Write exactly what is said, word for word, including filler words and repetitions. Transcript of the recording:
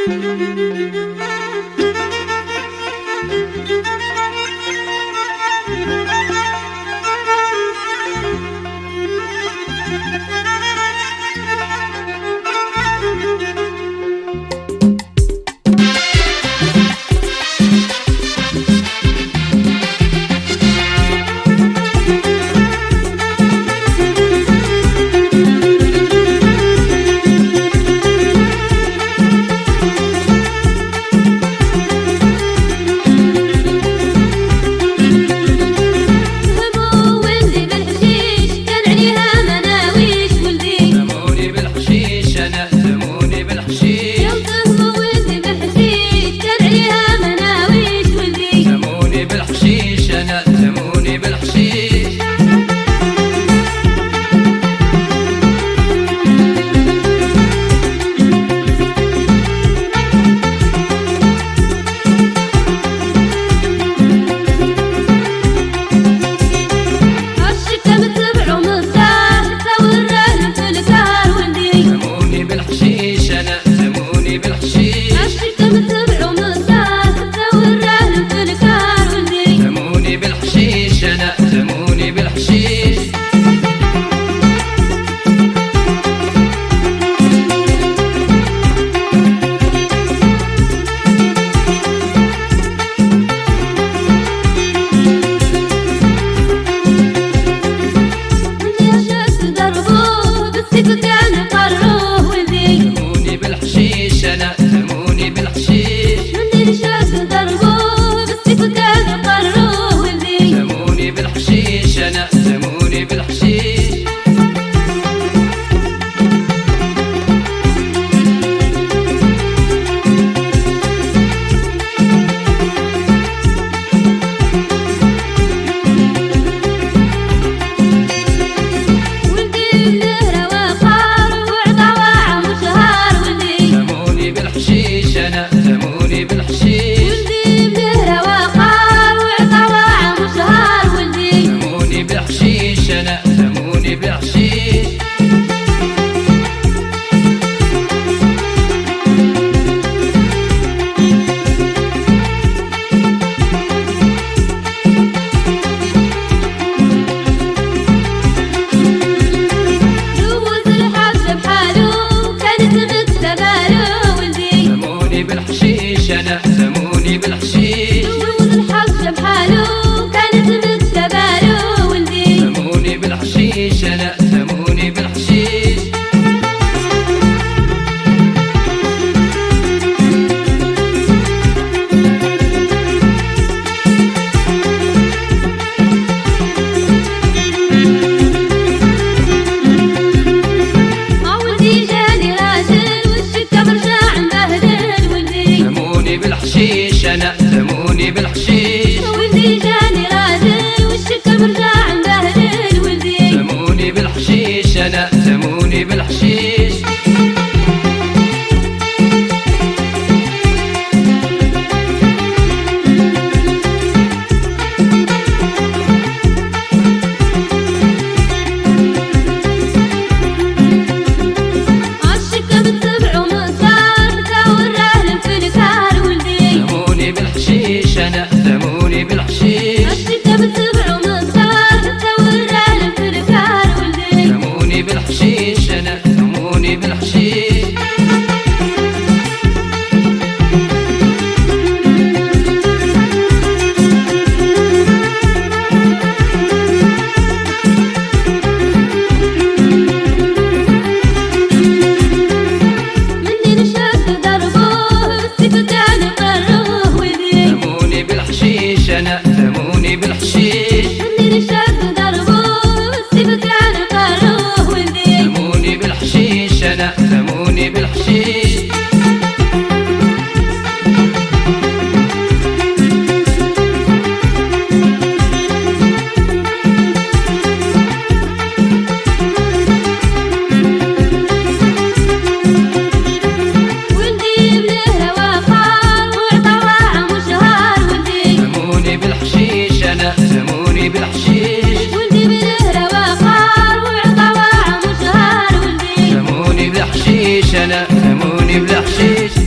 سموني بالحشيش جوز الحظ بحاله كانت متباله ولدي سموني بالحشيش انا سموني بالحشيش بالحشيش انا سموني بالحشيش ولدي جاني راجل والشكا مرجع مبهدل ولدي سموني بالحشيش انا سموني بالحشيش أنا سموني بالحشيش الشتا بتبعو مصار تورع لك الكار ولدي سموني بالحشيش أنا سموني بالحشيش مني نشاف ضربوه بالسكت على قروه ولدي سموني بالحشيش أنا سموني بالحشيش مني نشاف ضربوه بالسكت على قروه ولدي سموني بالحشيش أنا سموني بالحشيش سموني بالحشيش ولدي بالهرة وقار وعطا وعم وشهار ولدي سموني بالحشيش أنا سموني بالحشيش